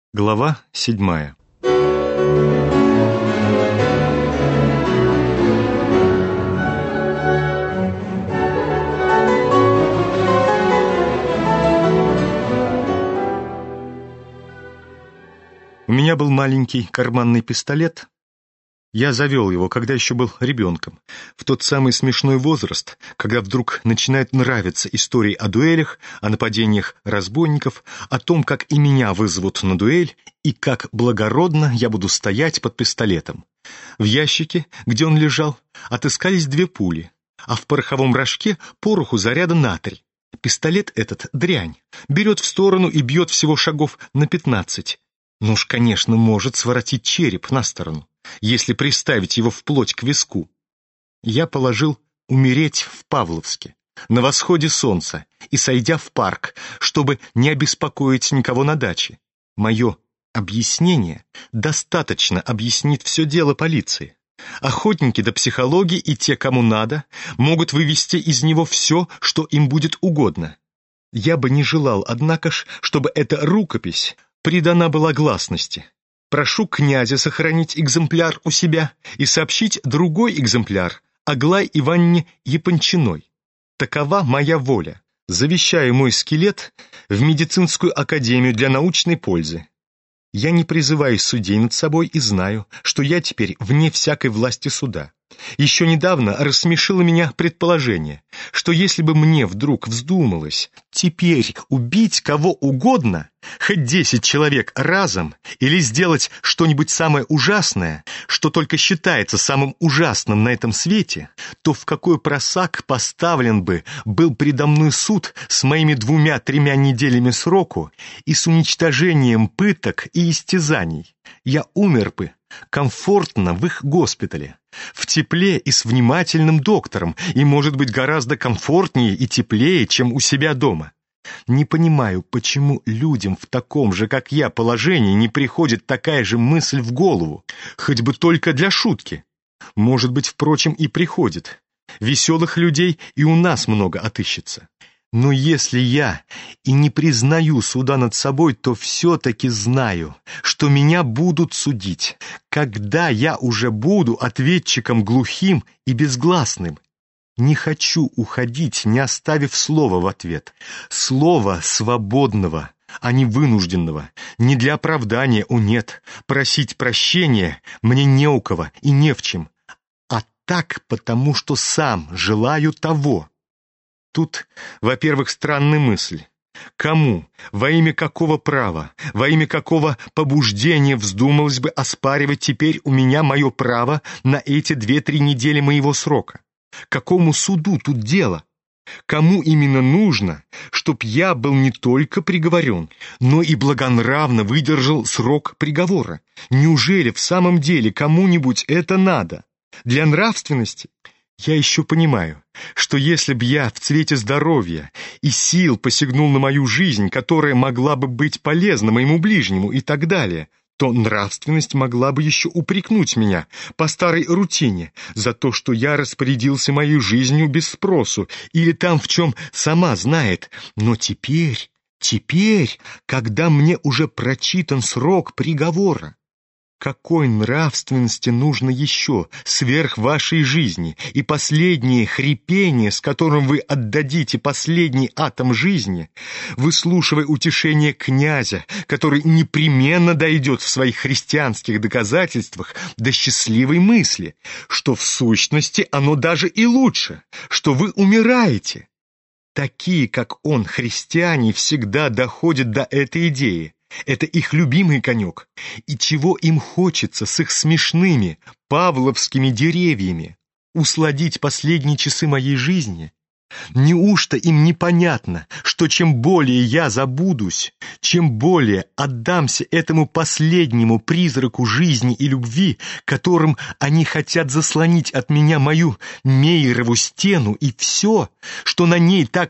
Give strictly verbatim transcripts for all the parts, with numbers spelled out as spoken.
Глава седьмая. У меня был маленький карманный пистолет. Я завел его, когда еще был ребенком, в тот самый смешной возраст, когда вдруг начинает нравиться истории о дуэлях, о нападениях разбойников, о том, как и меня вызовут на дуэль, и как благородно я буду стоять под пистолетом. В ящике, где он лежал, отыскались две пули, а в пороховом рожке пороху заряда на три. Пистолет этот дрянь, берет в сторону и бьет всего шагов на пятнадцать. Ну уж, конечно, может своротить череп на сторону, если приставить его вплоть к виску. Я положил умереть в Павловске, на восходе солнца, и сойдя в парк, чтобы не обеспокоить никого на даче. Мое объяснение достаточно объяснит все дело полиции. Охотники до психологии и те, кому надо, могут вывести из него все, что им будет угодно. Я бы не желал, однако ж, чтобы эта рукопись придана была гласности. Прошу князя сохранить экземпляр у себя и сообщить другой экземпляр Аглае Ивановне Япончиной. Такова моя воля. Завещаю мой скелет в медицинскую академию для научной пользы. Я не призываю судей над собой и знаю, что я теперь вне всякой власти суда. Еще недавно рассмешило меня предположение, что если бы мне вдруг вздумалось теперь убить кого угодно, хоть десять человек разом, или сделать что-нибудь самое ужасное, что только считается самым ужасным на этом свете, то в какой просак поставлен бы был предо мной суд с моими двумя-тремя неделями сроку и с уничтожением пыток и истязаний. Я умер бы комфортно в их госпитале, в тепле и с внимательным доктором, и, может быть, гораздо комфортнее и теплее, чем у себя дома. Не понимаю, почему людям в таком же, как я, положении не приходит такая же мысль в голову, хоть бы только для шутки. Может быть, впрочем, и приходит. Веселых людей и у нас много отыщется. Но если я и не признаю суда над собой, то все-таки знаю, что меня будут судить, когда я уже буду ответчиком глухим и безгласным. Не хочу уходить, не оставив слова в ответ. Слова свободного, а не вынужденного. Не для оправдания, о нет, просить прощения мне не у кого и не в чем, а так, потому что сам желаю того. Тут, во-первых, странная мысль. Кому, во имя какого права, во имя какого побуждения вздумалось бы оспаривать теперь у меня мое право на эти две-три недели моего срока? Какому суду тут дело? Кому именно нужно, чтоб я был не только приговорен, но и благонравно выдержал срок приговора? Неужели в самом деле кому-нибудь это надо? Для нравственности? Я еще понимаю, что если б я в цвете здоровья и сил посягнул на мою жизнь, которая могла бы быть полезна моему ближнему и так далее, то нравственность могла бы еще упрекнуть меня по старой рутине за то, что я распорядился моей жизнью без спросу или там в чем сама знает. Но теперь, теперь, когда мне уже прочитан срок приговора, какой нравственности нужно еще сверх вашей жизни, и последнее хрипение, с которым вы отдадите последний атом жизни, выслушивая утешение князя, который непременно дойдет в своих христианских доказательствах до счастливой мысли, что в сущности оно даже и лучше, что вы умираете. Такие, как он, христиане, всегда доходят до этой идеи. Это их любимый конек. И чего им хочется с их смешными павловскими деревьями? Усладить последние часы моей жизни? Неужто им непонятно, что чем более я забудусь, чем более отдамся этому последнему призраку жизни и любви, которым они хотят заслонить от меня мою Мейерову стену и все, что на ней так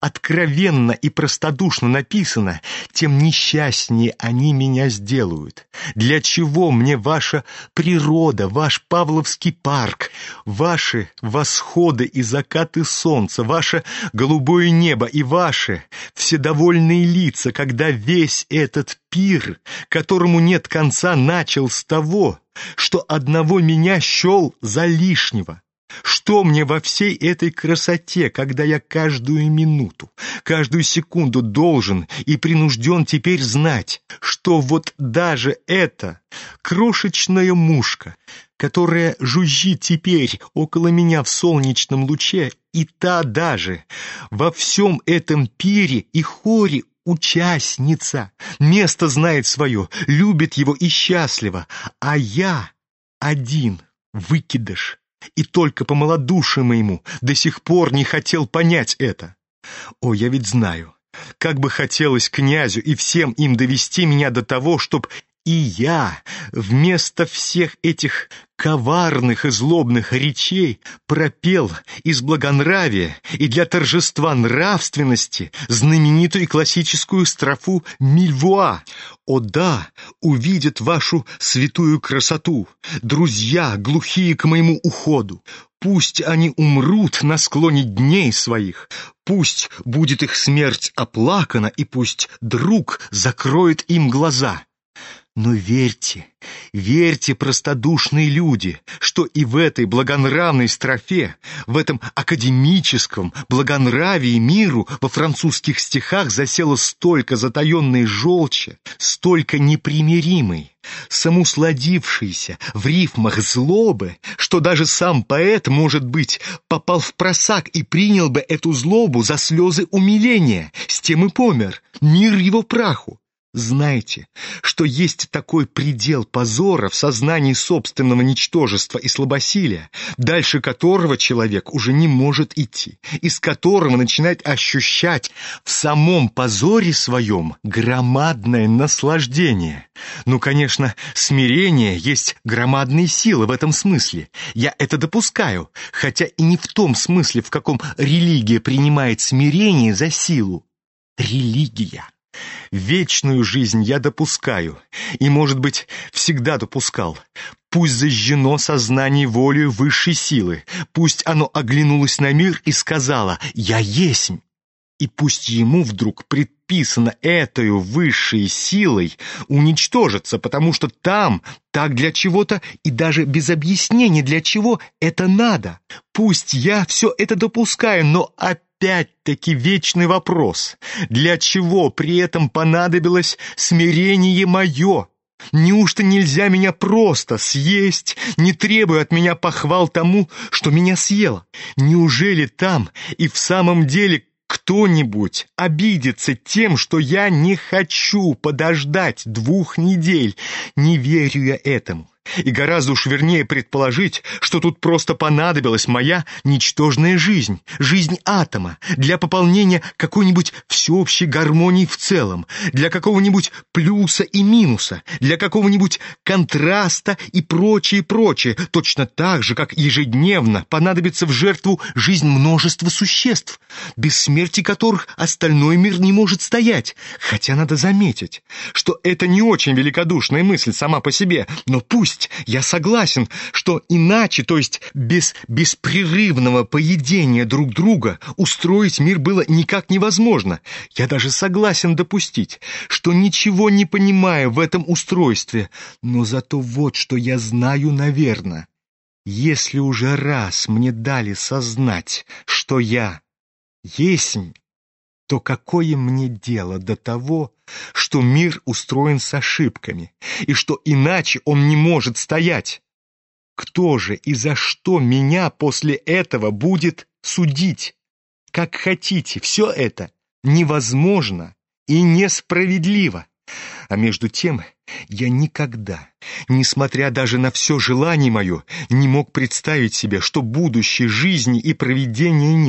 откровенно и простодушно написано, тем несчастнее они меня сделают. Для чего мне ваша природа, ваш Павловский парк, ваши восходы и закаты солнца, ваше голубое небо и ваши вседовольные лица, когда весь этот пир, которому нет конца, начал с того, что одного меня счел за лишнего? Что мне во всей этой красоте, когда я каждую минуту, каждую секунду должен и принужден теперь знать, что вот даже эта крошечная мушка, которая жужжит теперь около меня в солнечном луче, и та даже во всем этом пире и хоре участница, место знает свое, любит его и счастлива, а я один выкидыш. И только по малодушию моему до сих пор не хотел понять это. О, я ведь знаю, как бы хотелось князю и всем им довести меня до того, чтоб и я вместо всех этих коварных и злобных речей пропел из благонравия и для торжества нравственности знаменитую классическую строфу Мильвуа. О да, увидят вашу святую красоту, друзья, глухие к моему уходу. Пусть они умрут на склоне дней своих, пусть будет их смерть оплакана, и пусть друг закроет им глаза. Но верьте, верьте, простодушные люди, что и в этой благонравной строфе, в этом академическом благонравии миру во французских стихах засело столько затаенной желчи, столько непримиримой, самоусладившейся в рифмах злобы, что даже сам поэт, может быть, попал в просак и принял бы эту злобу за слезы умиления, с тем и помер, мир его праху. Знайте, что есть такой предел позора в сознании собственного ничтожества и слабосилия, дальше которого человек уже не может идти, из которого начинает ощущать в самом позоре своем громадное наслаждение. Ну, конечно, смирение есть громадные силы в этом смысле. Я это допускаю, хотя и не в том смысле, в каком религия принимает смирение за силу. Религия. Вечную жизнь я допускаю, и, может быть, всегда допускал. Пусть зажжено сознание волею высшей силы, пусть оно оглянулось на мир и сказало «Я есмь». И пусть ему вдруг предписано этою высшей силой уничтожиться, потому что там так для чего-то и даже без объяснения для чего это надо. Пусть я все это допускаю, но опять Опять-таки вечный вопрос. Для чего при этом понадобилось смирение мое? Неужто нельзя меня просто съесть, не требуя от меня похвал тому, что меня съело? Неужели там и в самом деле кто-нибудь обидится тем, что я не хочу подождать двух недель? Не верю я этому. И гораздо уж вернее предположить, что тут просто понадобилась моя ничтожная жизнь, жизнь атома, для пополнения какой-нибудь всеобщей гармонии в целом, для какого-нибудь плюса и минуса, для какого-нибудь контраста и прочее, прочее, точно так же, как ежедневно понадобится в жертву жизнь множества существ, без смерти которых остальной мир не может стоять. Хотя надо заметить, что это не очень великодушная мысль сама по себе, но пусть я согласен, что иначе, то есть без беспрерывного поедения друг друга, устроить мир было никак невозможно. Я даже согласен допустить, что ничего не понимаю в этом устройстве, но зато вот что я знаю, наверное. Если уже раз мне дали сознать, что я есмь, то какое мне дело до того, что мир устроен с ошибками, и что иначе он не может стоять? Кто же и за что меня после этого будет судить? Как хотите, все это невозможно и несправедливо. А между тем я никогда, несмотря даже на все желание мое, не мог представить себе, что будущей жизни и провидения нет.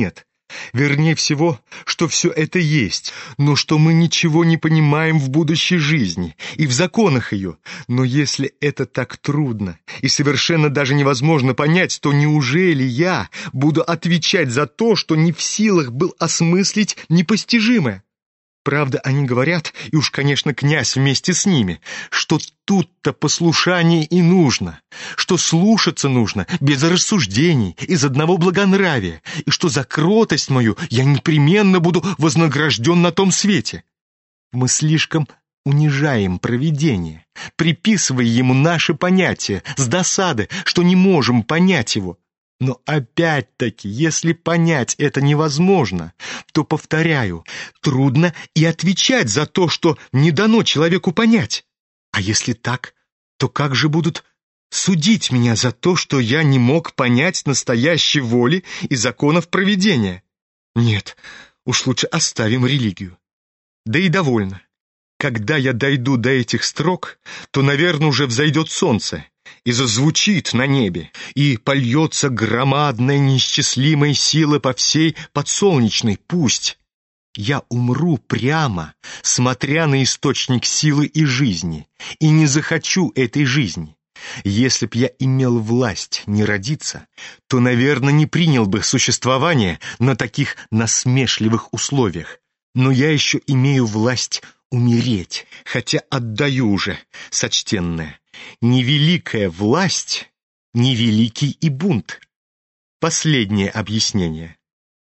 Вернее всего, что все это есть, но что мы ничего не понимаем в будущей жизни и в законах ее. Но если это так трудно и совершенно даже невозможно понять, то неужели я буду отвечать за то, что не в силах был осмыслить непостижимое? Правда, они говорят, и уж, конечно, князь вместе с ними, что тут-то послушание и нужно, что слушаться нужно без рассуждений, из одного благонравия, и что за кротость мою я непременно буду вознагражден на том свете. Мы слишком унижаем провидение, приписывая ему наши понятия с досады, что не можем понять его. Но опять-таки, если понять это невозможно, то, повторяю, трудно и отвечать за то, что не дано человеку понять. А если так, то как же будут судить меня за то, что я не мог понять настоящей воли и законов провидения? Нет, уж лучше оставим религию. Да и довольно. Когда я дойду до этих строк, то, наверное, уже взойдет солнце и зазвучит на небе, и польется громадная неисчислимая сила по всей подсолнечной. Пусть я умру прямо, смотря на источник силы и жизни, и не захочу этой жизни. Если б я имел власть не родиться, то, наверное, не принял бы существование на таких насмешливых условиях. Но я еще имею власть умереть, хотя отдаю уже, сочтенное, невеликая власть, невеликий и бунт. Последнее объяснение.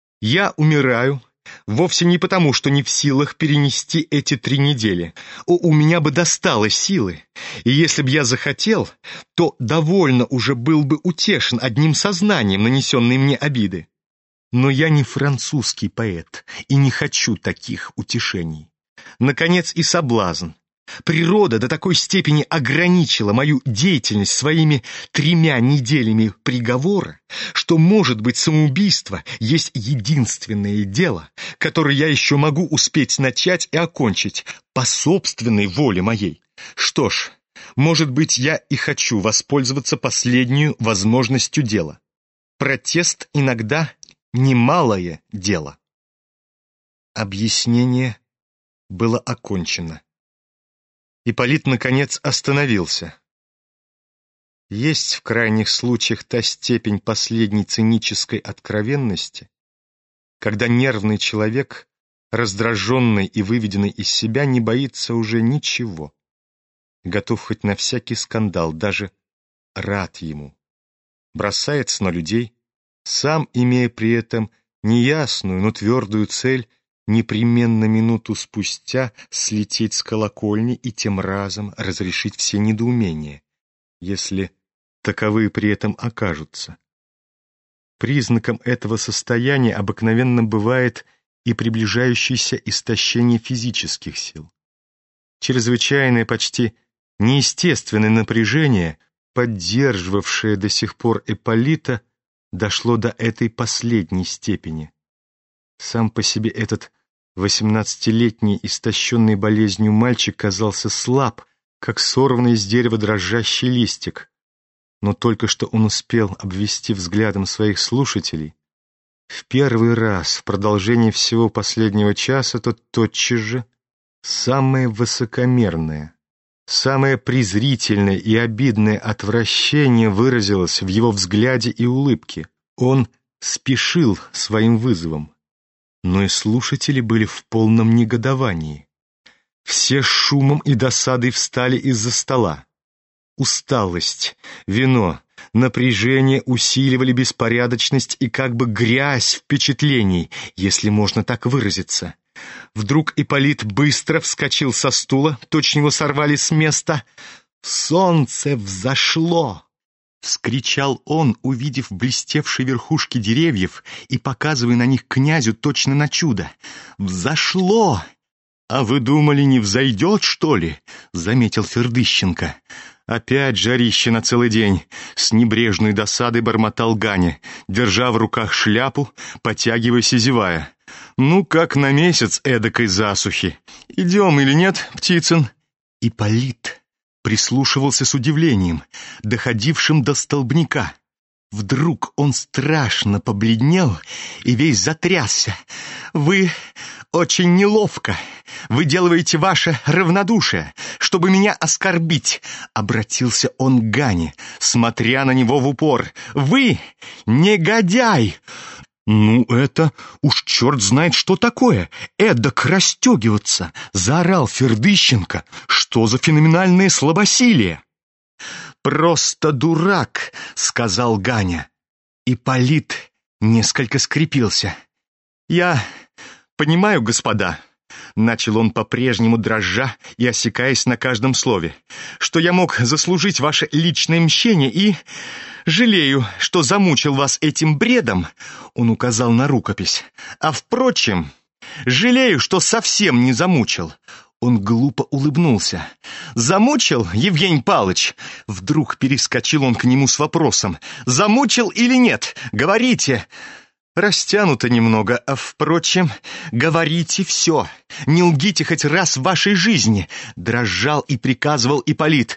Я умираю вовсе не потому, что не в силах перенести эти три недели. О, у меня бы достало силы, и если бы я захотел, то довольно уже был бы утешен одним сознанием нанесенной мне обиды. Но я не французский поэт и не хочу таких утешений. Наконец, и соблазн. Природа до такой степени ограничила мою деятельность своими тремя неделями приговора, что, может быть, самоубийство есть единственное дело, которое я еще могу успеть начать и окончить по собственной воле моей. Что ж, может быть, я и хочу воспользоваться последнюю возможностью дела. Протест иногда немалое дело. Объяснение было окончено. Ипполит, наконец, остановился. Есть в крайних случаях та степень последней цинической откровенности, когда нервный человек, раздраженный и выведенный из себя, не боится уже ничего, готов хоть на всякий скандал, даже рад ему, бросается на людей, сам имея при этом неясную, но твердую цель непременно минуту спустя слететь с колокольни и тем разом разрешить все недоумения, если таковые при этом окажутся. Признаком этого состояния обыкновенно бывает и приближающееся истощение физических сил. Чрезвычайное, почти неестественное напряжение, поддерживавшее до сих пор Ипполита, дошло до этой последней степени. Сам по себе этот восемнадцатилетний, истощенный болезнью мальчик казался слаб, как сорванный с дерева дрожащий листик. Но только что он успел обвести взглядом своих слушателей, в первый раз в продолжении всего последнего часа, то тотчас же самое высокомерное, самое презрительное и обидное отвращение выразилось в его взгляде и улыбке. Он спешил своим вызовом. Но и слушатели были в полном негодовании. Все с шумом и досадой встали из-за стола. Усталость, вино, напряжение усиливали беспорядочность и как бы грязь впечатлений, если можно так выразиться. Вдруг Ипполит быстро вскочил со стула, точно его сорвали с места. «Солнце взошло!» — вскричал он, увидев блестевшие верхушки деревьев и показывая на них князю точно на чудо. «Взошло!» «А вы думали, не взойдет, что ли?» — заметил Фердыщенко. «Опять жарище на целый день!» — с небрежной досадой бормотал Ганя, держа в руках шляпу, потягиваясь и зевая. «Ну, как на месяц эдакой засухи! Идем или нет, Птицын?» Ипполит прислушивался с удивлением, доходившим до столбняка. Вдруг он страшно побледнел и весь затрясся. «Вы очень неловко выделываете ваше равнодушие, чтобы меня оскорбить», — обратился он к Гане, смотря на него в упор. «Вы негодяй!» «Ну, это уж черт знает, что такое! Эдак расстегиваться!» — заорал Фердыщенко. «Что за феноменальное слабосилие?» «Просто дурак», — сказал Ганя. Ипполит несколько скрепился. «Я понимаю, господа», — начал он по-прежнему дрожа и осекаясь на каждом слове, «что я мог заслужить ваше личное мщение и жалею, что замучил вас этим бредом», — он указал на рукопись. «А впрочем, жалею, что совсем не замучил». Он глупо улыбнулся. «Замучил, Евгений Павлович?» Вдруг перескочил он к нему с вопросом. «Замучил или нет? Говорите!» «Растянуто немного, а, впрочем, говорите все. Не лгите хоть раз в вашей жизни!» Дрожал и приказывал Ипполит.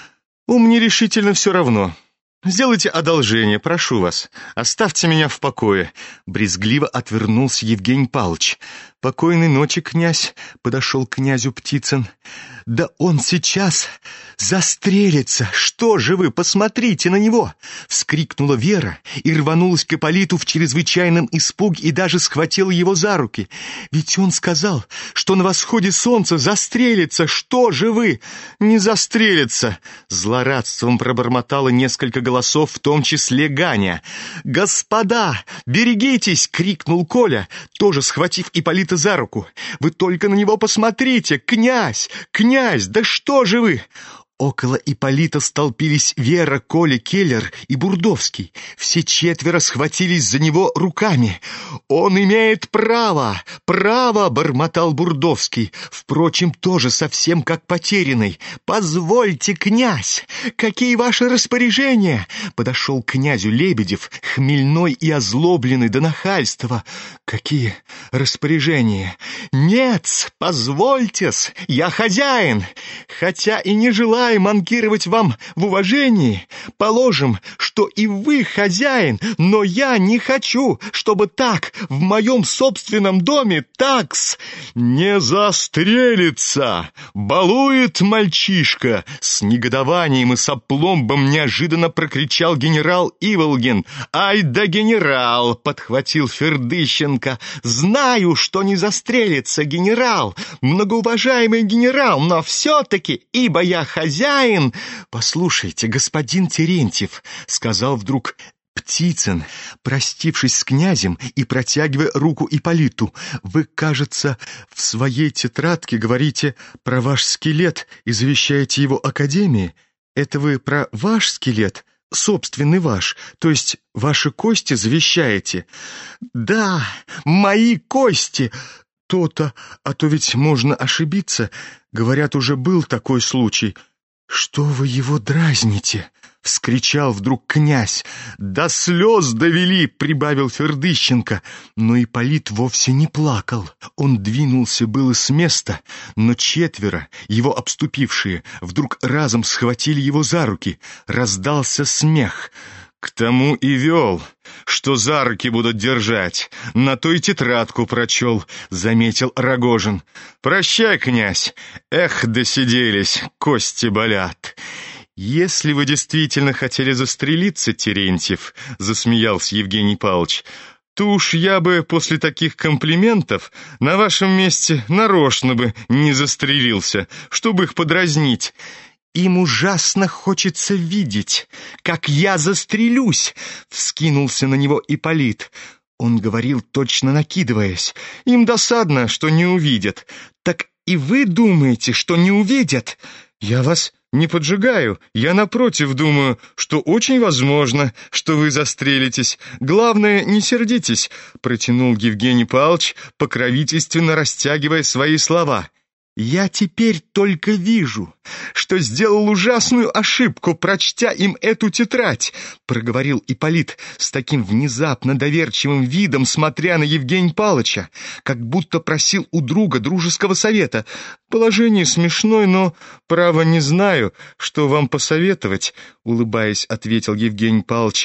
«Ум мне решительно все равно. Сделайте одолжение, прошу вас. Оставьте меня в покое». Брезгливо отвернулся Евгений Павлович. «Покойной ночи, князь», — подошел к князю Птицын. «Да он сейчас застрелится! Что же вы, посмотрите на него!» — вскрикнула Вера и рванулась к Ипполиту в чрезвычайном испуге и даже схватила его за руки. «Ведь он сказал, что на восходе солнца застрелится! Что же вы!» «Не застрелится!» — злорадством пробормотало несколько голосов, в том числе Ганя. «Господа, берегитесь!» — крикнул Коля, тоже схватив Ипполита за руку. «Вы только на него посмотрите! Князь! Князь! Да что же вы!» Около Ипполита столпились Вера, Коля, Келлер и Бурдовский. Все четверо схватились за него руками. «Он имеет право! Право!» — бормотал Бурдовский, впрочем, тоже совсем как потерянный. «Позвольте, князь! Какие ваши распоряжения?» Подошел к князю Лебедев, хмельной и озлобленный до нахальства. «Какие распоряжения?» «Нет, позвольте-с, я хозяин, хотя и не желаю манкировать вам в уважении. Положим, что и вы хозяин, но я не хочу, чтобы так в моем собственном доме такс не застрелится. Балует мальчишка!» С негодованием и с опломбом неожиданно прокричал генерал Иволгин. «Ай да генерал!» — подхватил Фердыщенко. «Знаю, что не застрелится генерал, многоуважаемый генерал, но все-таки, ибо я хозяин...» «Послушайте, господин Терентьев», — сказал вдруг Птицын, простившись с князем и протягивая руку Ипполиту, «вы, кажется, в своей тетрадке говорите про ваш скелет и завещаете его академии. Это вы про ваш скелет, собственный ваш, то есть ваши кости завещаете?» «Да, мои кости!» «То-то, а то ведь можно ошибиться. Говорят, уже был такой случай». «Что вы его дразните?» — вскричал вдруг князь. «До слез довели!» — прибавил Фердыщенко. Но Ипполит вовсе не плакал. Он двинулся было с места, но четверо, его обступившие, вдруг разом схватили его за руки. Раздался смех. «К тому и вел, что за руки будут держать. На то и тетрадку прочел», — заметил Рогожин. «Прощай, князь. Эх, досиделись, кости болят». «Если вы действительно хотели застрелиться, Терентьев», — засмеялся Евгений Павлович, «то уж я бы после таких комплиментов на вашем месте нарочно бы не застрелился, чтобы их подразнить». «Им ужасно хочется видеть, как я застрелюсь», — вскинулся на него Ипполит. Он говорил, точно накидываясь. «Им досадно, что не увидят. Так и вы думаете, что не увидят?» «Я вас не поджигаю. Я, напротив, думаю, что очень возможно, что вы застрелитесь. Главное, не сердитесь», — протянул Евгений Павлович, покровительственно растягивая свои слова. «Я теперь только вижу, что сделал ужасную ошибку, прочтя им эту тетрадь», — проговорил Ипполит с таким внезапно доверчивым видом, смотря на Евгения Павловича, как будто просил у друга дружеского совета. «Положение смешное, но, право, не знаю, что вам посоветовать», — улыбаясь, ответил Евгений Павлович.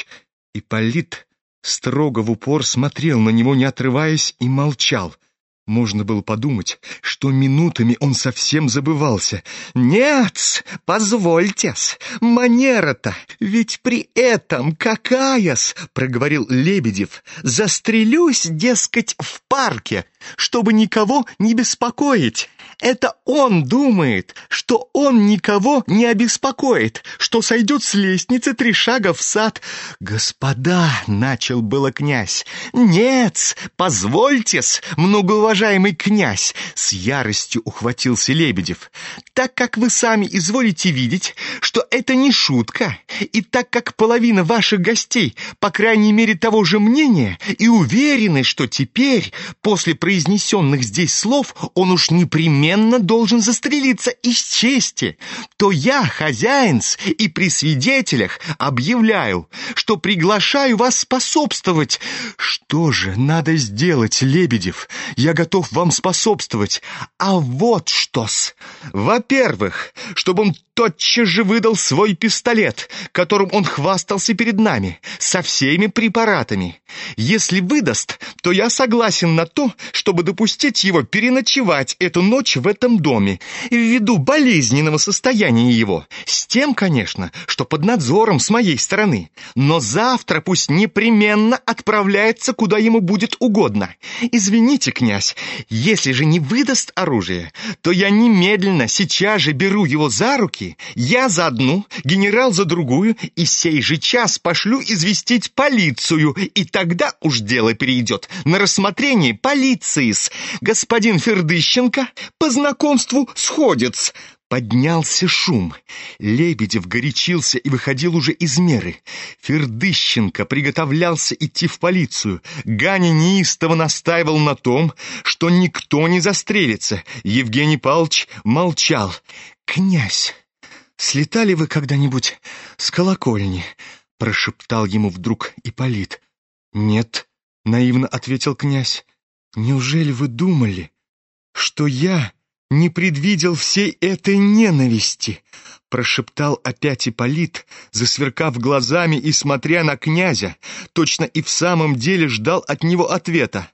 Ипполит строго в упор смотрел на него, не отрываясь, и молчал. Можно было подумать, что минутами он совсем забывался. «Нет, позвольте-с, манера-то, ведь при этом какая-с!» — проговорил Лебедев. «Застрелюсь, дескать, в парке, чтобы никого не беспокоить. Это он думает, что он никого не обеспокоит, что сойдет с лестницы три шага в сад». «Господа!» — начал было князь. «Нет, позвольте-с, многоуважаемый князь!» — с яростью ухватился Лебедев. «Так как вы сами изволите видеть, что это не шутка, и так как половина ваших гостей, по крайней мере, того же мнения, и уверены, что теперь, после произнесенных здесь слов, он уж непременно должен застрелиться из чести, то я, хозяин-с, и при свидетелях объявляю, что приглашаю вас способствовать». «Что же надо сделать, Лебедев? Я готов вам способствовать. А вот что-с. Во-первых, чтобы он тотчас же выдал свой пистолет, которым он хвастался перед нами, со всеми препаратами. Если выдаст, то я согласен на то, чтобы допустить его переночевать эту ночь в этом доме, ввиду болезненного состояния его, с тем, конечно, что под надзором с моей стороны. Но завтра пусть непременно отправляется, куда ему будет угодно. Извините, князь, если же не выдаст оружие, то я немедленно, сейчас же беру его за руки, я за одну, генерал за другую, и сей же час пошлю известить полицию, и тогда уж дело перейдет на рассмотрение полиции-с. Господин Фердыщенко по знакомству сходец». Поднялся шум. Лебедев горячился и выходил уже из меры. Фердыщенко приготовлялся идти в полицию. Ганя неистово настаивал на том, что никто не застрелится. Евгений Павлович молчал. «Князь, слетали вы когда-нибудь с колокольни?» — прошептал ему вдруг Ипполит. «Нет», — наивно ответил князь. «Неужели вы думали, что я не предвидел всей этой ненависти?» — прошептал опять Ипполит, засверкав глазами и смотря на князя, точно и в самом деле ждал от него ответа.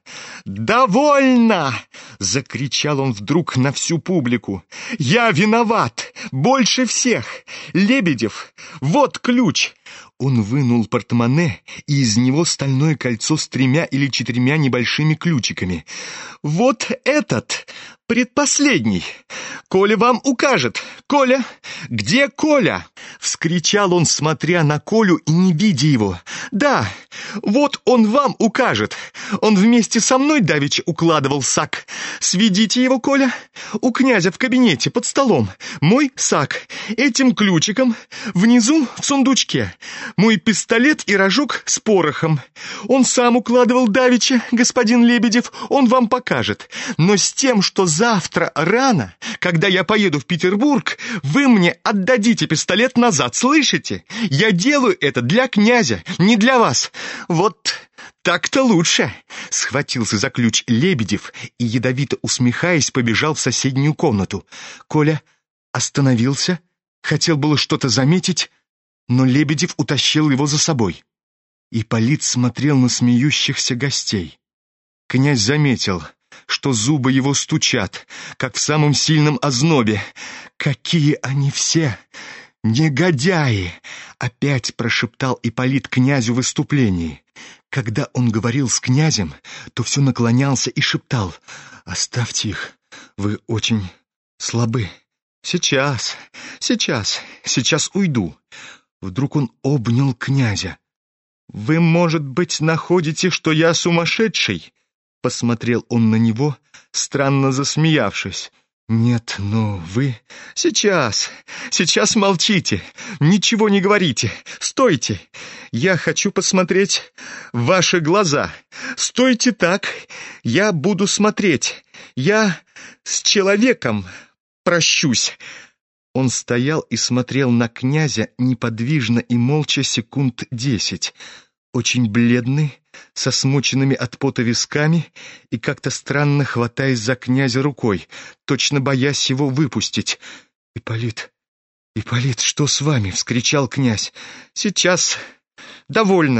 «Довольно!» — закричал он вдруг на всю публику. «Я виноват! Больше всех! Лебедев, вот ключ!» Он вынул портмоне, и из него стальное кольцо с тремя или четырьмя небольшими ключиками. «Вот этот, предпоследний. Коля вам укажет. Коля! Где Коля?» — вскричал он, смотря на Колю и не видя его. «Да, вот он вам укажет. Он вместе со мной давеча укладывал сак. Сведите его, Коля, у князя в кабинете под столом. Мой сак. Этим ключиком внизу в сундучке. Мой пистолет и рожок с порохом. Он сам укладывал давеча, господин Лебедев, он вам покажет. Но с тем, что завтра рано, когда я поеду в Петербург, вы мне отдадите пистолет назад, слышите? Я делаю это для князя, не для вас. Вот так-то лучше!» Схватился за ключ Лебедев и, ядовито усмехаясь, побежал в соседнюю комнату. Коля остановился, хотел было что-то заметить, но Лебедев утащил его за собой. Ипполит смотрел на смеющихся гостей. Князь заметил, что зубы его стучат, как в самом сильном ознобе. «Какие они все негодяи!» — опять прошептал Ипполит князю в выступлении. Когда он говорил с князем, то все наклонялся и шептал: «Оставьте их, вы очень слабы. Сейчас, сейчас, сейчас уйду». Вдруг он обнял князя. «Вы, может быть, находите, что я сумасшедший?» Посмотрел он на него, странно засмеявшись. «Нет, но вы...» «Сейчас, сейчас молчите, ничего не говорите. Стойте, я хочу посмотреть в ваши глаза. Стойте так, я буду смотреть. Я с человеком прощусь». Он стоял и смотрел на князя неподвижно и молча секунд десять. Очень бледный, со смоченными от пота висками и как-то странно хватаясь за князя рукой, точно боясь его выпустить. «Ипполит, Ипполит, что с вами?» — вскричал князь. «Сейчас. Довольно.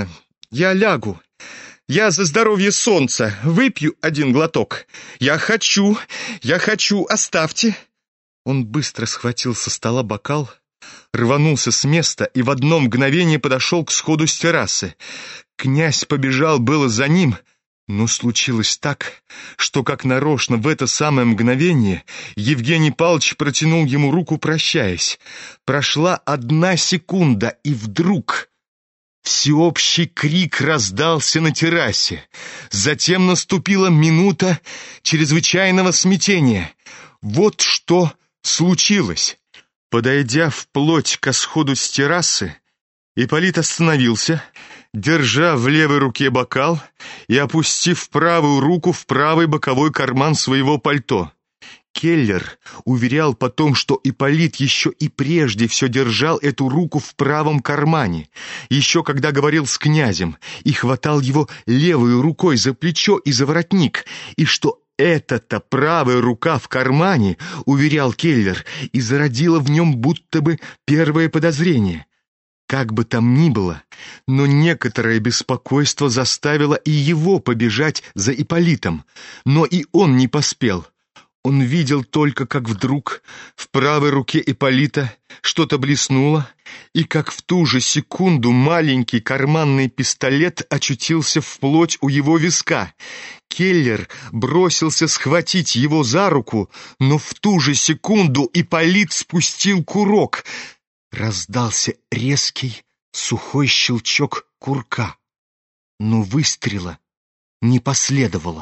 Я лягу. Я за здоровье солнца выпью один глоток. Я хочу, я хочу, оставьте». Он быстро схватил со стола бокал, рванулся с места и в одно мгновение подошел к сходу с террасы. Князь побежал было за ним, но случилось так, что как нарочно в это самое мгновение Евгений Павлович протянул ему руку, прощаясь. Прошла одна секунда, и вдруг всеобщий крик раздался на террасе. Затем наступила минута чрезвычайного смятения. Вот что случилось. Подойдя вплоть ко сходу с террасы, Ипполит остановился, держа в левой руке бокал и опустив правую руку в правый боковой карман своего пальто. Келлер уверял потом, что Ипполит еще и прежде все держал эту руку в правом кармане, еще когда говорил с князем, и хватал его левой рукой за плечо и за воротник, и что эта-то правая рука в кармане, уверял Келлер, и зародила в нем будто бы первое подозрение. Как бы там ни было, но некоторое беспокойство заставило и его побежать за Ипполитом, но и он не поспел. Он видел только, как вдруг в правой руке Ипполита что-то блеснуло, и как в ту же секунду маленький карманный пистолет очутился вплоть у его виска. Келлер бросился схватить его за руку, но в ту же секунду Ипполит спустил курок. Раздался резкий, сухой щелчок курка, но выстрела не последовало.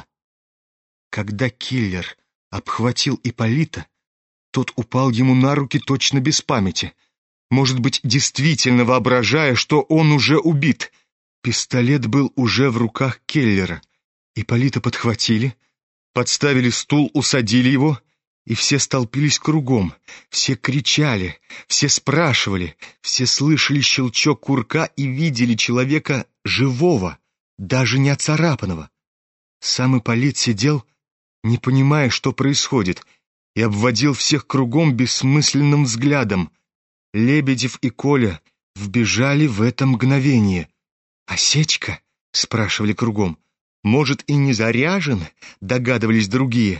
Когда Келлер обхватил Ипполита, тот упал ему на руки точно без памяти, может быть, действительно воображая, что он уже убит. Пистолет был уже в руках Келлера. Ипполита подхватили, подставили стул, усадили его, и все столпились кругом, все кричали, все спрашивали, все слышали щелчок курка и видели человека живого, даже не оцарапанного. Сам Ипполит сидел, не понимая, что происходит, и обводил всех кругом бессмысленным взглядом. Лебедев и Коля вбежали в это мгновение. «Осечка?» — спрашивали кругом. «Может, и не заряжен?» — догадывались другие.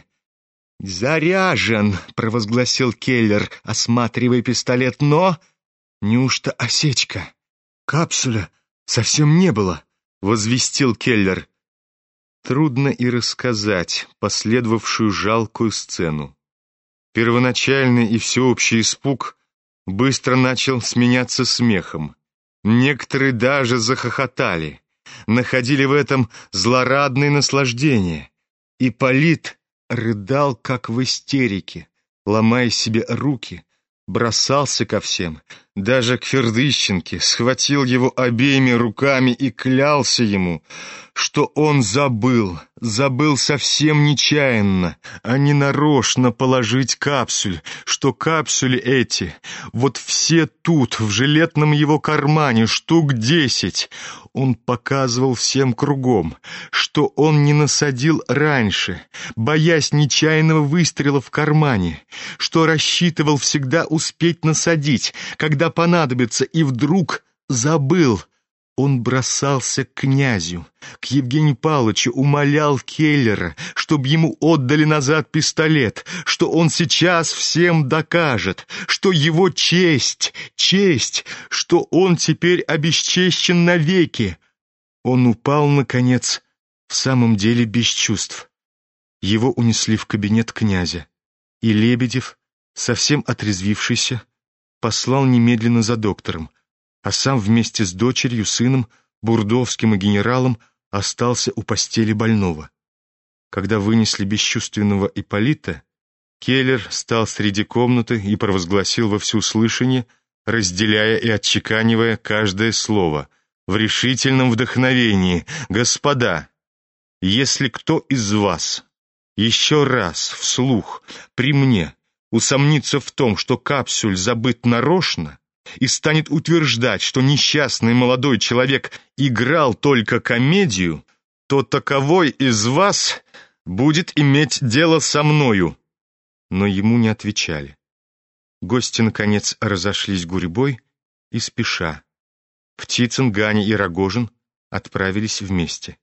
«Заряжен!» — провозгласил Келлер, осматривая пистолет. «Но неужто осечка?» «Капсуля совсем не было», — возвестил Келлер. Трудно и рассказать последовавшую жалкую сцену. Первоначальный и всеобщий испуг быстро начал сменяться смехом. Некоторые даже захохотали, находили в этом злорадное наслаждение. Ипполит рыдал, как в истерике, ломая себе руки, бросался ко всем, даже к Фердыщенке, схватил его обеими руками и клялся ему, что он забыл, забыл совсем нечаянно, а не нарочно положить капсюль, что капсюли эти, вот все тут, в жилетном его кармане, штук десять. Он показывал всем кругом, что он не насадил раньше, боясь нечаянного выстрела в кармане, что рассчитывал всегда успеть насадить, когда понадобится, и вдруг забыл. Он бросался к князю, к Евгению Павловичу, умолял Келлера, чтобы ему отдали назад пистолет, что он сейчас всем докажет, что его честь, честь, что он теперь обесчещен навеки. Он упал, наконец, в самом деле без чувств. Его унесли в кабинет князя, и Лебедев, совсем отрезвившийся, послал немедленно за доктором, а сам вместе с дочерью, сыном, Бурдовским и генералом остался у постели больного. Когда вынесли бесчувственного Ипполита, Келлер стал среди комнаты и провозгласил во всеуслышание, разделяя и отчеканивая каждое слово, в решительном вдохновении: «Господа, если кто из вас еще раз вслух при мне усомнится в том, что капсюль забыт нарочно, и станет утверждать, что несчастный молодой человек играл только комедию, то таковой из вас будет иметь дело со мною». Но ему не отвечали. Гости, наконец, разошлись гурьбой и спеша. Птицын, Ганя и Рогожин отправились вместе.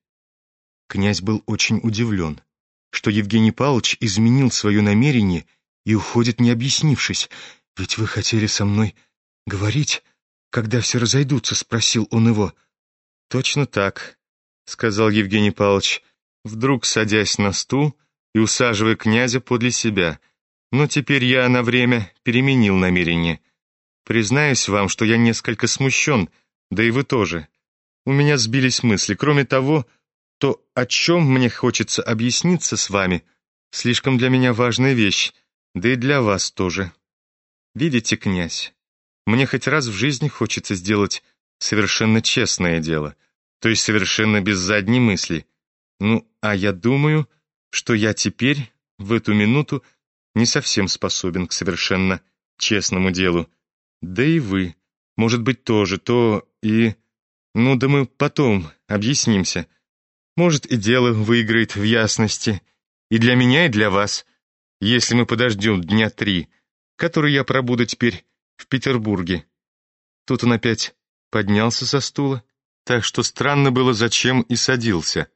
Князь был очень удивлен, что Евгений Павлович изменил свое намерение и уходит, не объяснившись. «Ведь вы хотели со мной говорить, когда все разойдутся?» — спросил он его. «Точно так», — сказал Евгений Павлович, вдруг садясь на стул и усаживая князя подле себя. «Но теперь я на время переменил намерение. Признаюсь вам, что я несколько смущен, да и вы тоже. У меня сбились мысли. Кроме того, то, о чем мне хочется объясниться с вами, слишком для меня важная вещь, да и для вас тоже. Видите, князь, мне хоть раз в жизни хочется сделать совершенно честное дело, то есть совершенно без задней мысли. Ну, а я думаю, что я теперь, в эту минуту, не совсем способен к совершенно честному делу. Да и вы, может быть, тоже, то и... Ну, да мы потом объяснимся. Может, и дело выиграет в ясности. И для меня, и для вас, если мы подождем дня три, которые я пробуду теперь в Петербурге». Тут он опять поднялся со стула, так что странно было, зачем и садился.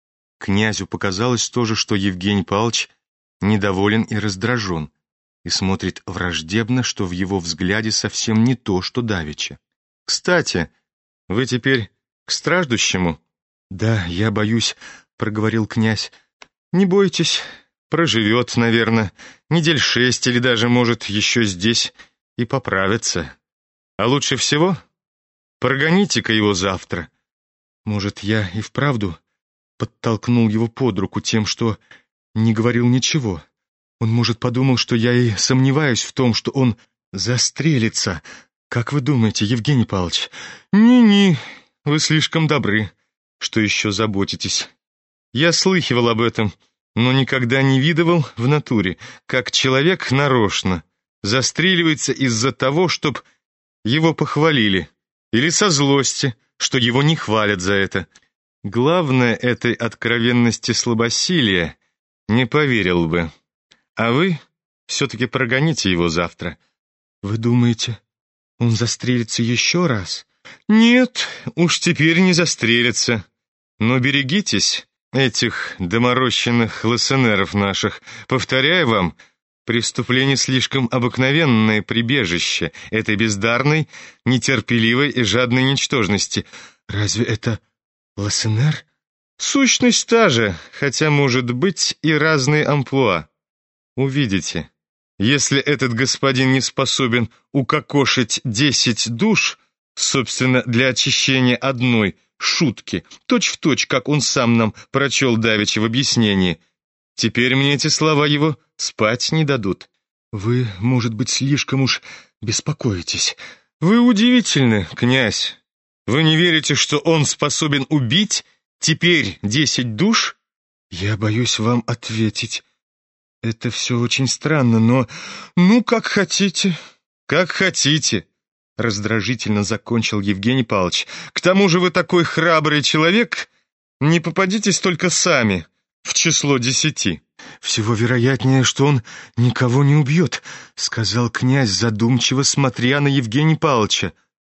Князю показалось тоже, что Евгений Павлович недоволен и раздражен, и смотрит враждебно, что в его взгляде совсем не то, что давеча. «Кстати, вы теперь к страждущему?» «Да, я боюсь», — проговорил князь. «Не бойтесь, проживет, наверное, недель шесть или даже, может, еще здесь и поправится. А лучше всего прогоните-ка его завтра». «Может, я и вправду подтолкнул его под руку тем, что не говорил ничего. Он, может, подумал, что я и сомневаюсь в том, что он застрелится. Как вы думаете, Евгений Павлович?» «Ни-ни, вы слишком добры, что еще заботитесь. Я слыхивал об этом, но никогда не видывал в натуре, как человек нарочно застреливается из-за того, чтоб его похвалили, или со злости, что его не хвалят за это. Главное этой откровенности слабосилия не поверил бы. А вы все-таки прогоните его завтра». «Вы думаете, он застрелится еще раз?» «Нет, уж теперь не застрелится. Но берегитесь этих доморощенных лысенеров наших. Повторяю вам, преступление слишком обыкновенное прибежище этой бездарной, нетерпеливой и жадной ничтожности». «Разве это лысенер?» «Сущность та же, хотя, может быть, и разные амплуа. Увидите, если этот господин не способен укокошить десять душ, собственно, для очищения одной шутки, точь-в-точь, как он сам нам прочел давеча в объяснении, теперь мне эти слова его спать не дадут». «Вы, может быть, слишком уж беспокоитесь». «Вы удивительны, князь. Вы не верите, что он способен убить теперь десять душ?» «Я боюсь вам ответить. Это все очень странно, но... Ну, как хотите, как хотите», — раздражительно закончил Евгений Павлович. «К тому же вы такой храбрый человек, не попадитесь только сами в число десяти». «Всего вероятнее, что он никого не убьет», — сказал князь, задумчиво смотря на Евгения Павловича.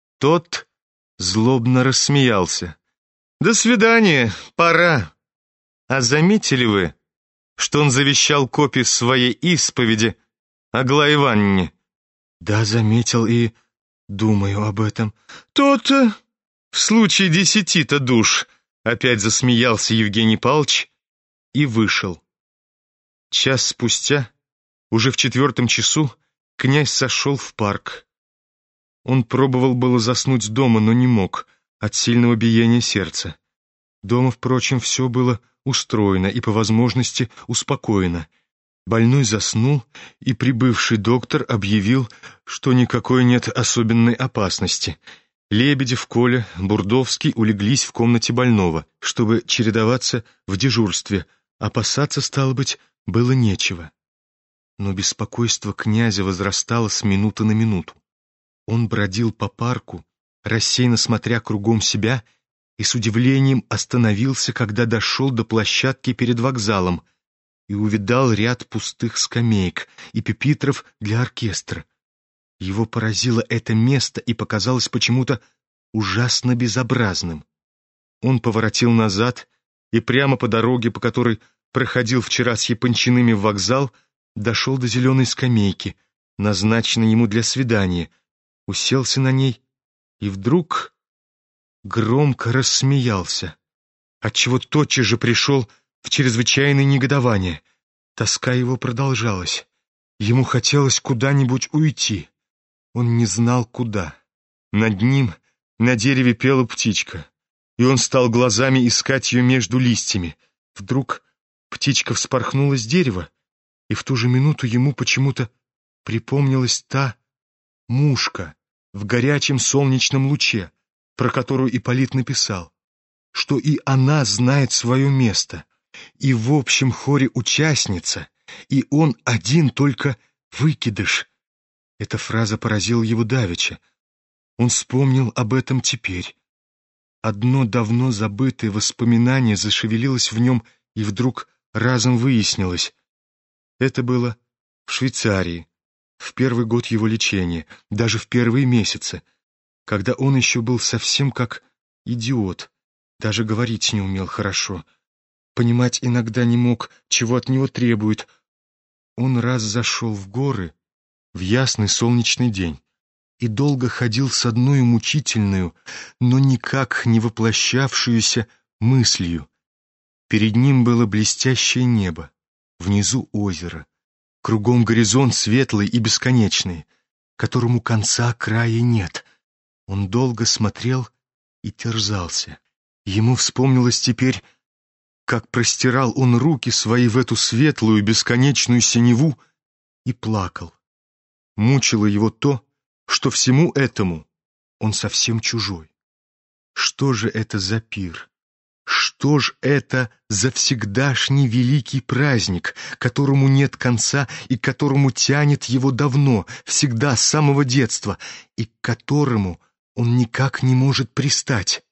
Тот злобно рассмеялся. «До свидания, пора. А заметили вы, что он завещал копию своей исповеди Аглае Ивановне?» «Да, заметил и думаю об этом». «То-то, в случае десяти-то душ», — опять засмеялся Евгений Павлович и вышел. Час спустя, уже в четвертом часу, князь сошел в парк. Он пробовал было заснуть дома, но не мог от сильного биения сердца. Дома, впрочем, все было устроено и, по возможности, успокоено. Больной заснул, и прибывший доктор объявил, что никакой нет особенной опасности. Лебедев, Коля, Бурдовский улеглись в комнате больного, чтобы чередоваться в дежурстве. Опасаться, стало быть, было нечего. Но беспокойство князя возрастало с минуты на минуту. Он бродил по парку, рассеянно смотря кругом себя, и с удивлением остановился, когда дошел до площадки перед вокзалом и увидал ряд пустых скамеек и пюпитров для оркестра. Его поразило это место и показалось почему-то ужасно безобразным. Он поворотил назад и прямо по дороге, по которой проходил вчера с Япончиными в вокзал, дошел до зеленой скамейки, назначенной ему для свидания, уселся на ней и вдруг громко рассмеялся, отчего тотчас же пришел в чрезвычайное негодование. Тоска его продолжалась. Ему хотелось куда-нибудь уйти. Он не знал, куда. Над ним на дереве пела птичка, и он стал глазами искать ее между листьями. Вдруг птичка вспорхнула с дерева, и в ту же минуту ему почему-то припомнилась та мушка в горячем солнечном луче, про которую Ипполит написал, что и она знает свое место, и в общем хоре участница, и он один только выкидыш. Эта фраза поразила его давеча. Он вспомнил об этом теперь. Одно давно забытое воспоминание зашевелилось в нем и вдруг разом выяснилось. Это было в Швейцарии, в первый год его лечения, даже в первые месяцы, когда он еще был совсем как идиот, даже говорить не умел хорошо, понимать иногда не мог, чего от него требуют. Он раз зашел в горы в ясный солнечный день и долго ходил с одной мучительную, но никак не воплощавшуюся мыслью. Перед ним было блестящее небо, внизу озеро, кругом горизонт светлый и бесконечный, которому конца края нет. Он долго смотрел и терзался. Ему вспомнилось теперь, как простирал он руки свои в эту светлую бесконечную синеву и плакал. Мучило его то, что всему этому он совсем чужой. Что же это за пир? Что ж это за всегдашний великий праздник, которому нет конца и к которому тянет его давно, всегда, с самого детства, и к которому он никак не может пристать?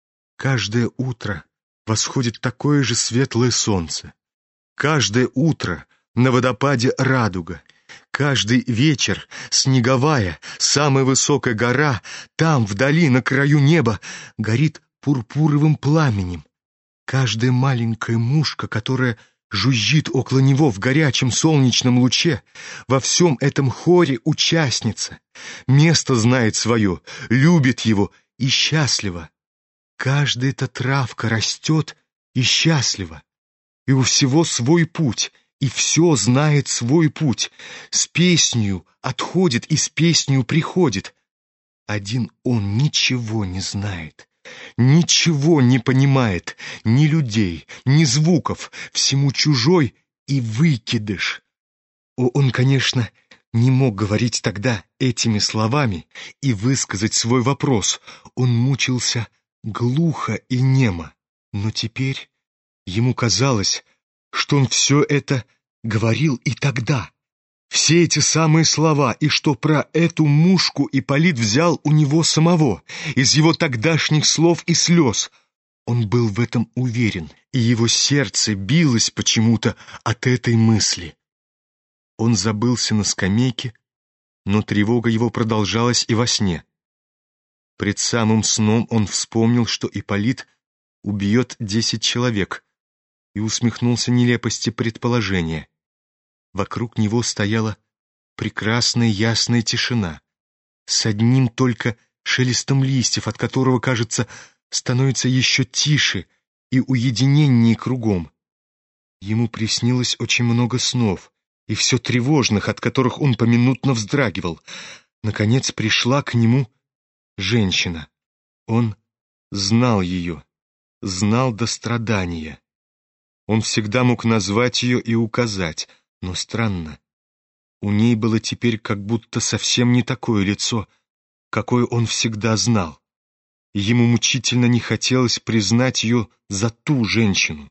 Каждое утро восходит такое же светлое солнце. Каждое утро на водопаде радуга. Каждый вечер снеговая, самая высокая гора, там, вдали, на краю неба, горит пурпуровым пламенем. Каждая маленькая мушка, которая жужжит около него в горячем солнечном луче, во всем этом хоре участница, место знает свое, любит его и счастлива. Каждая эта травка растет и счастлива, и у всего свой путь, и все знает свой путь, с песнью отходит и с песнью приходит. Один он ничего не знает, ничего не понимает, ни людей, ни звуков, всему чужой и выкидыш. О, он, конечно, не мог говорить тогда этими словами и высказать свой вопрос. Он мучился глухо и немо, но теперь ему казалось, что он все это говорил и тогда, все эти самые слова, и что про эту мушку Ипполит взял у него самого, из его тогдашних слов и слез. Он был в этом уверен, и его сердце билось почему-то от этой мысли. Он забылся на скамейке, но тревога его продолжалась и во сне. Пред самым сном он вспомнил, что Ипполит убьет десять человек, и усмехнулся нелепости предположения. Вокруг него стояла прекрасная ясная тишина, с одним только шелестом листьев, от которого, кажется, становится еще тише и уединеннее кругом. Ему приснилось очень много снов, и все тревожных, от которых он поминутно вздрагивал. Наконец пришла к нему женщина. Он знал ее, знал до страдания. Он всегда мог назвать ее и указать, но странно. У ней было теперь как будто совсем не такое лицо, какое он всегда знал. И ему мучительно не хотелось признать ее за ту женщину.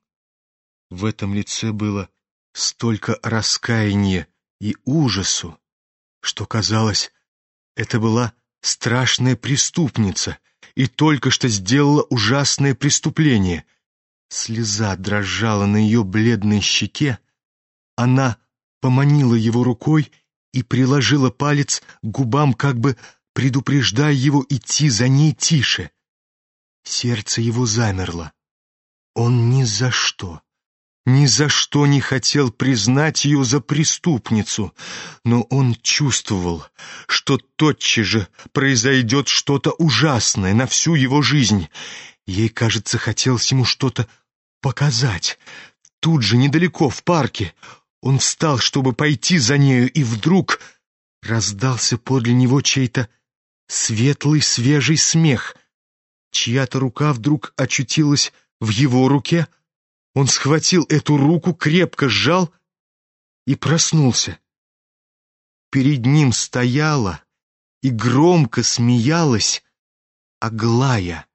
В этом лице было столько раскаяния и ужасу, что, казалось, это была страшная преступница и только что сделала ужасное преступление. Слеза дрожала на ее бледной щеке. Она поманила его рукой и приложила палец к губам, как бы предупреждая его идти за ней тише. Сердце его замерло. Он ни за что, ни за что не хотел признать ее за преступницу, но он чувствовал, что тотчас же произойдет что-то ужасное на всю его жизнь. Ей, кажется, хотелось ему что-то показать. Тут же, недалеко, в парке, он встал, чтобы пойти за нею, и вдруг раздался подле него чей-то светлый, свежий смех. Чья-то рука вдруг очутилась в его руке. Он схватил эту руку, крепко сжал и проснулся. Перед ним стояла и громко смеялась Аглая.